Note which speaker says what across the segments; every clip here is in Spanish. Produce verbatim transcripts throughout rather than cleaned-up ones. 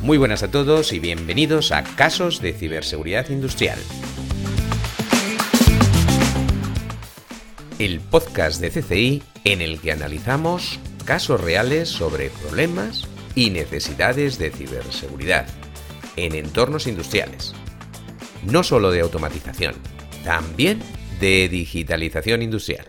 Speaker 1: Muy buenas a todos y bienvenidos a Casos de Ciberseguridad Industrial. El podcast de C C I en el que analizamos casos reales sobre problemas y necesidades de ciberseguridad en entornos industriales. No solo de automatización, también de digitalización industrial.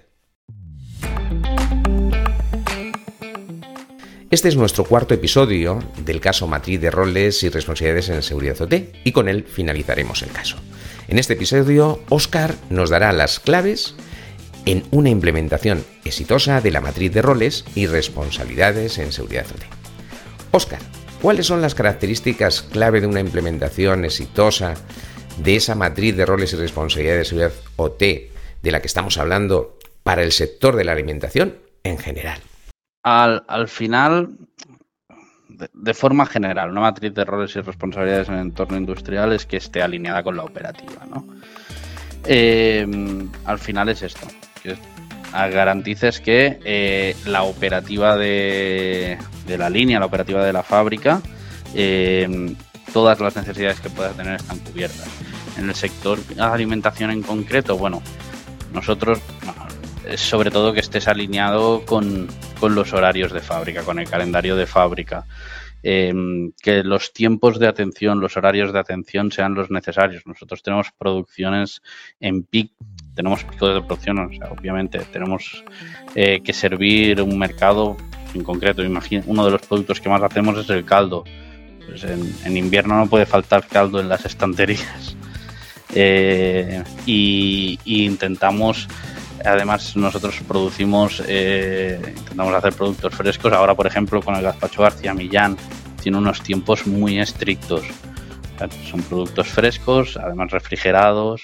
Speaker 1: Este es nuestro cuarto episodio del caso Matriz de roles y responsabilidades en seguridad O T y con él finalizaremos el caso. En este episodio, Óscar nos dará las claves en una implementación exitosa de la matriz de roles y responsabilidades en seguridad O T. Óscar, ¿cuáles son las características clave de una implementación exitosa de esa matriz de roles y responsabilidades de seguridad O T de la que estamos hablando para el sector de la alimentación en general?
Speaker 2: Al, al final, de, de forma general, una matriz de roles y responsabilidades en el entorno industrial es que esté alineada con la operativa, ¿no? Eh, al final es esto, que garantices que eh, la operativa de, de la línea, la operativa de la fábrica, eh, todas las necesidades que pueda tener están cubiertas. En el sector de alimentación en concreto, bueno, nosotros... Bueno, es sobre todo que estés alineado con, con los horarios de fábrica, con el calendario de fábrica, eh, que los tiempos de atención, los horarios de atención sean los necesarios. Nosotros tenemos producciones en pico, tenemos picos de producción, o sea, obviamente tenemos eh, que servir un mercado en concreto. Imagina, uno de los productos que más hacemos es el caldo. Pues en, en invierno no puede faltar caldo en las estanterías. Eh, y, y intentamos... Además, nosotros producimos, eh, intentamos hacer productos frescos. Ahora, por ejemplo, con el gazpacho García Millán, tiene unos tiempos muy estrictos. O sea, son productos frescos, además refrigerados.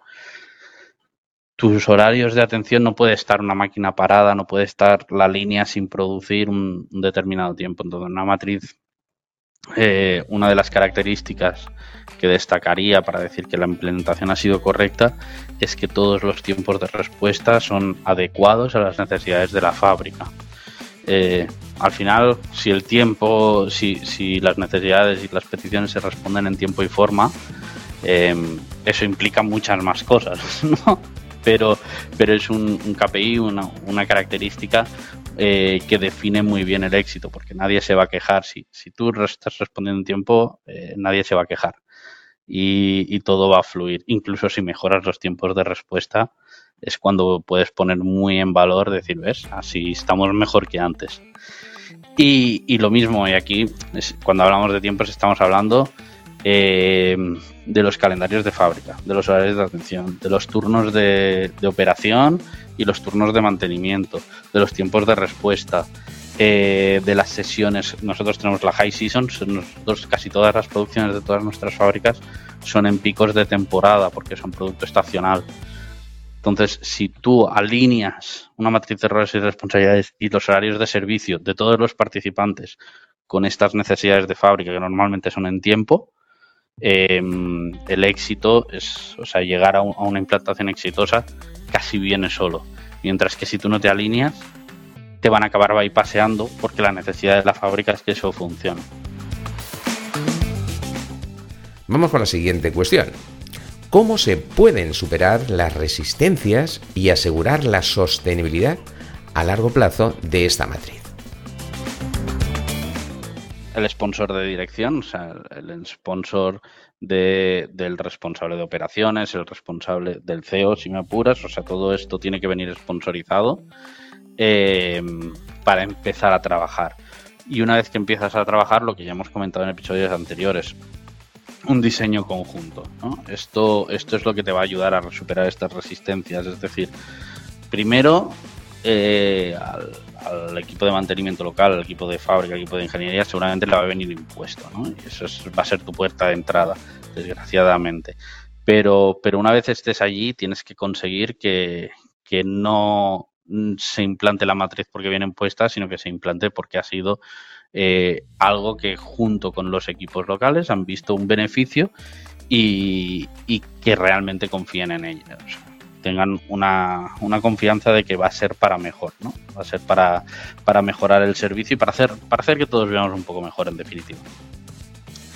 Speaker 2: Tus horarios de atención, no puede estar una máquina parada, no puede estar la línea sin producir un, un determinado tiempo. Entonces, una matriz, eh, una de las características que destacaría para decir que la implementación ha sido correcta es que todos los tiempos de respuesta son adecuados a las necesidades de la fábrica. Eh, al final, si el tiempo, si, si las necesidades y las peticiones se responden en tiempo y forma, eh, eso implica muchas más cosas, ¿no? Pero, pero es un, un K P I, una, una característica eh, que define muy bien el éxito, porque nadie se va a quejar. Si, si tú estás respondiendo en tiempo, eh, nadie se va a quejar. Y, y todo va a fluir. Incluso si mejoras los tiempos de respuesta, es cuando puedes poner muy en valor, decir, ves, así estamos mejor que antes. Y, y lo mismo, y aquí, es, cuando hablamos de tiempos, estamos hablando eh, de los calendarios de fábrica, de los horarios de atención, de los turnos de, de operación y los turnos de mantenimiento, de los tiempos de respuesta, Eh, de las sesiones. Nosotros tenemos la high season, nosotros, casi todas las producciones de todas nuestras fábricas son en picos de temporada porque son producto estacional. Entonces, si tú alineas una matriz de roles y responsabilidades y los horarios de servicio de todos los participantes con estas necesidades de fábrica que normalmente son en tiempo, eh, el éxito es, o sea, llegar a, un, a una implantación exitosa casi viene solo. Mientras que si tú no te alineas, te van a acabar bypaseando porque la necesidad de la fábrica es que eso funcione.
Speaker 1: Vamos con la siguiente cuestión. ¿Cómo se pueden superar las resistencias y asegurar la sostenibilidad a largo plazo de esta matriz?
Speaker 2: El sponsor de dirección, o sea, el sponsor de, del responsable de operaciones, el responsable del C E O, si me apuras, o sea, todo esto tiene que venir sponsorizado. Eh, para empezar a trabajar. Y una vez que empiezas a trabajar, lo que ya hemos comentado en episodios anteriores, un diseño conjunto, ¿no? Esto, esto es lo que te va a ayudar a superar estas resistencias. Es decir, primero eh, al, al equipo de mantenimiento local, al equipo de fábrica, al equipo de ingeniería, seguramente le va a venir impuesto, ¿no? Y eso es, va a ser tu puerta de entrada, desgraciadamente. Pero, pero una vez estés allí, tienes que conseguir que, que no se implante la matriz porque viene impuesta, sino que se implante porque ha sido eh, algo que junto con los equipos locales han visto un beneficio y, y que realmente confíen en ella. O sea, tengan una, una confianza de que va a ser para mejor, ¿no? Va a ser para, para mejorar el servicio y para hacer, para hacer que todos veamos un poco mejor, en definitiva.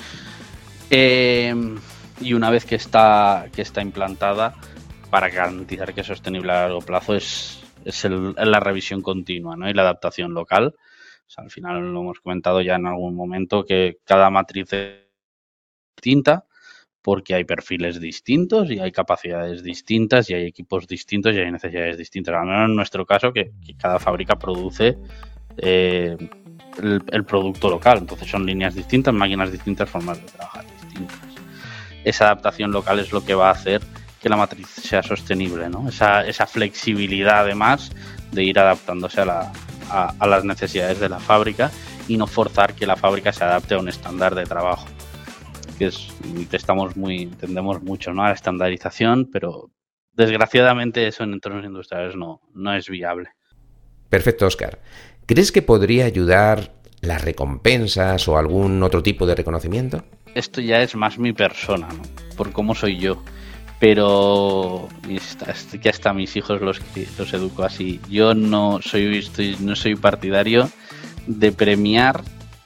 Speaker 2: Eh, y una vez que está, que está implantada, para garantizar que es sostenible a largo plazo, es, es el, la revisión continua, ¿no? Y la adaptación local. O sea, al final lo hemos comentado ya en algún momento, que cada matriz es distinta, porque hay perfiles distintos y hay capacidades distintas y hay equipos distintos y hay necesidades distintas. Al menos en nuestro caso, que, que cada fábrica produce eh, el, el producto local. Entonces son líneas distintas, máquinas distintas, formas de trabajar distintas. Esa adaptación local es lo que va a hacer que la matriz sea sostenible, ¿no? Esa, esa flexibilidad, además, de ir adaptándose a, la, a, a las necesidades de la fábrica y no forzar que la fábrica se adapte a un estándar de trabajo. Que es, estamos muy, tendemos mucho, ¿no?, a la estandarización, pero desgraciadamente eso en entornos industriales no, no es viable.
Speaker 1: Perfecto, Óscar. ¿Crees que podría ayudar las recompensas o algún otro tipo de reconocimiento?
Speaker 2: Esto ya es más mi persona, ¿no?, por cómo soy yo. Pero que hasta mis hijos los, los educo así. Yo no soy, estoy, no soy partidario de premiar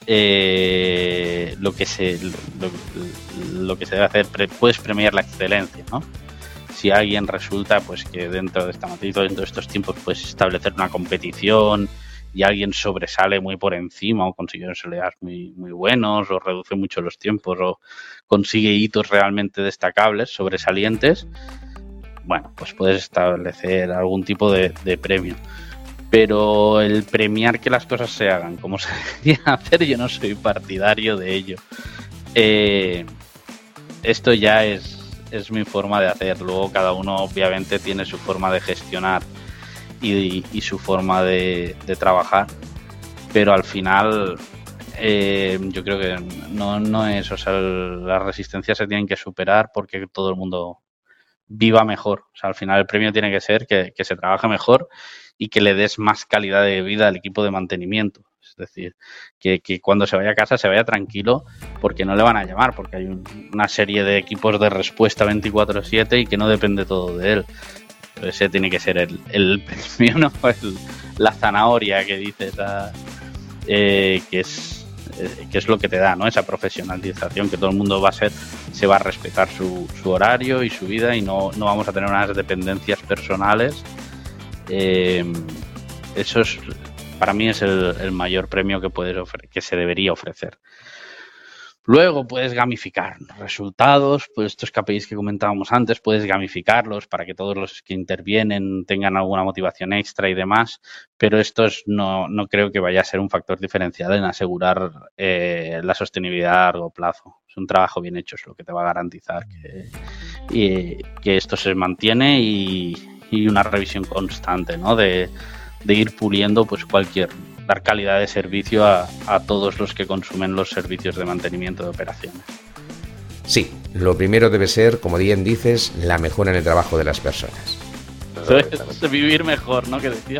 Speaker 2: eh, lo que se lo, lo que se debe hacer. Puedes premiar la excelencia, ¿no? Si alguien resulta, pues, que dentro de esta matriz, dentro de estos tiempos, puedes establecer una competición y alguien sobresale muy por encima o consigue resultados muy, muy buenos o reduce mucho los tiempos o consigue hitos realmente destacables, sobresalientes, bueno, pues puedes establecer algún tipo de, de premio. Pero el premiar que las cosas se hagan como se deberían hacer, yo no soy partidario de ello. Eh, esto ya es, es mi forma de hacer. Luego cada uno obviamente tiene su forma de gestionar y, y su forma de, de trabajar, pero al final eh, yo creo que no, no es, o sea, el, las resistencias se tienen que superar porque todo el mundo viva mejor. O sea, al final el premio tiene que ser que, que se trabaje mejor y que le des más calidad de vida al equipo de mantenimiento. Es decir, que, que cuando se vaya a casa se vaya tranquilo porque no le van a llamar, porque hay un, una serie de equipos de respuesta veinticuatro siete y que no depende todo de él. Ese tiene que ser el, el premio, ¿no? El, la zanahoria que dices, a, eh, que es eh, que es lo que te da, ¿no? Esa profesionalización, que todo el mundo va a ser, se va a respetar su, su horario y su vida y no, no vamos a tener unas dependencias personales. Eh, eso es, para mí es el, el mayor premio que puedes ofre- que se debería ofrecer. Luego puedes gamificar resultados, pues estos K P Is que comentábamos antes, puedes gamificarlos para que todos los que intervienen tengan alguna motivación extra y demás, pero esto es, no, no creo que vaya a ser un factor diferencial en asegurar eh, la sostenibilidad a largo plazo. Es un trabajo bien hecho, es lo que te va a garantizar que, y, que esto se mantiene y, y una revisión constante, ¿no? De, de ir puliendo pues cualquier... dar calidad de servicio a, a todos los que consumen los servicios de mantenimiento de operaciones.
Speaker 1: Sí, lo primero debe ser, como bien dices, la mejora en el trabajo de las personas.
Speaker 2: Eso es vivir mejor, ¿no? Que decía.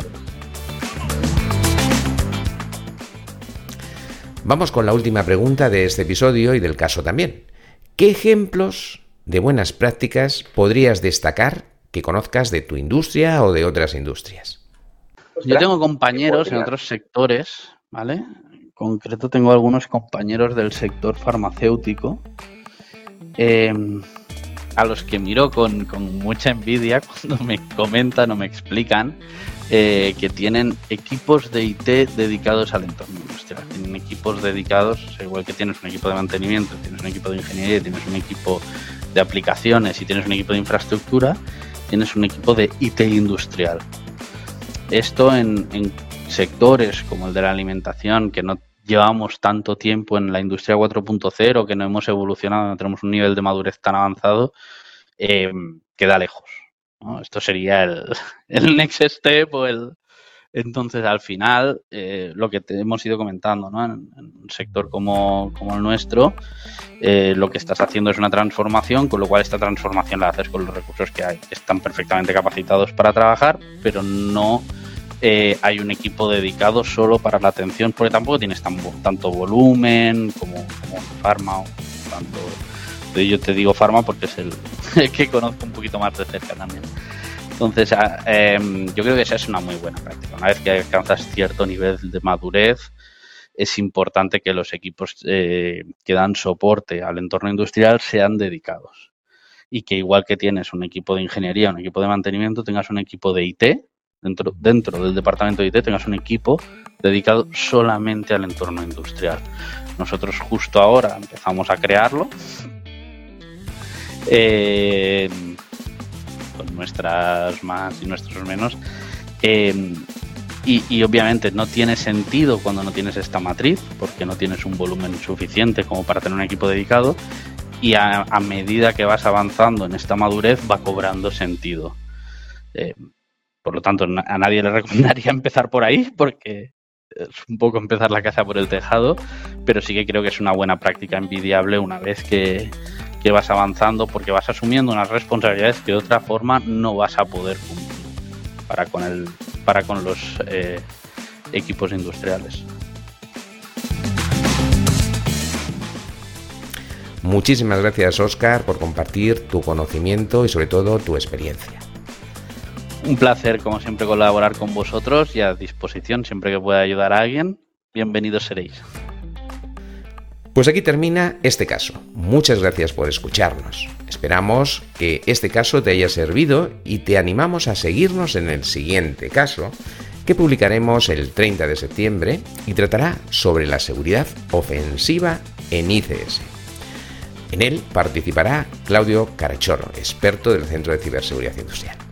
Speaker 1: Vamos con la última pregunta de este episodio y del caso también. ¿Qué ejemplos de buenas prácticas podrías destacar que conozcas de tu industria o de otras industrias?
Speaker 2: Yo tengo compañeros en otros sectores, ¿vale? En concreto tengo algunos compañeros del sector farmacéutico eh, a los que miro con, con mucha envidia cuando me comentan o me explican eh, que tienen equipos de I T dedicados al entorno industrial. Tienen equipos dedicados, o sea, igual que tienes un equipo de mantenimiento, tienes un equipo de ingeniería, tienes un equipo de aplicaciones y tienes un equipo de infraestructura, tienes un equipo de I T industrial. Esto en, en sectores como el de la alimentación, que no llevamos tanto tiempo en la industria cuatro punto cero, que no hemos evolucionado, no tenemos un nivel de madurez tan avanzado, eh, queda lejos, ¿no? Esto sería el, el next step o el... Entonces, al final, eh, lo que te hemos ido comentando, ¿no? En, en un sector como, como el nuestro, eh, lo que estás haciendo es una transformación, con lo cual esta transformación la haces con los recursos que hay, que están perfectamente capacitados para trabajar, pero no eh, hay un equipo dedicado solo para la atención, porque tampoco tienes tan, tanto volumen como, como Pharma, o tanto... Yo te digo Pharma porque es el, el que conozco un poquito más de cerca también. Entonces, eh, yo creo que esa es una muy buena práctica. Una vez que alcanzas cierto nivel de madurez, es importante que los equipos eh, que dan soporte al entorno industrial sean dedicados. Y que igual que tienes un equipo de ingeniería, un equipo de mantenimiento, tengas un equipo de I T, dentro, dentro del departamento de I T tengas un equipo dedicado solamente al entorno industrial. Nosotros justo ahora empezamos a crearlo, eh, con nuestras más y nuestros menos, eh, y, y obviamente no tiene sentido cuando no tienes esta matriz, porque no tienes un volumen suficiente como para tener un equipo dedicado, y a, a medida que vas avanzando en esta madurez va cobrando sentido. Eh, por lo tanto, a nadie le recomendaría empezar por ahí, porque es un poco empezar la casa por el tejado, pero sí que creo que es una buena práctica envidiable una vez que, que vas avanzando, porque vas asumiendo unas responsabilidades que de otra forma no vas a poder cumplir para con, el, para con los eh, equipos industriales.
Speaker 1: Muchísimas gracias, Óscar, por compartir tu conocimiento y sobre todo tu experiencia.
Speaker 2: Un placer, como siempre, colaborar con vosotros y a disposición siempre que pueda ayudar a alguien. Bienvenidos seréis.
Speaker 1: Pues aquí termina este caso. Muchas gracias por escucharnos. Esperamos que este caso te haya servido y te animamos a seguirnos en el siguiente caso que publicaremos el treinta de septiembre y tratará sobre la seguridad ofensiva en I C S. En él participará Claudio Carachorro, experto del Centro de Ciberseguridad Industrial.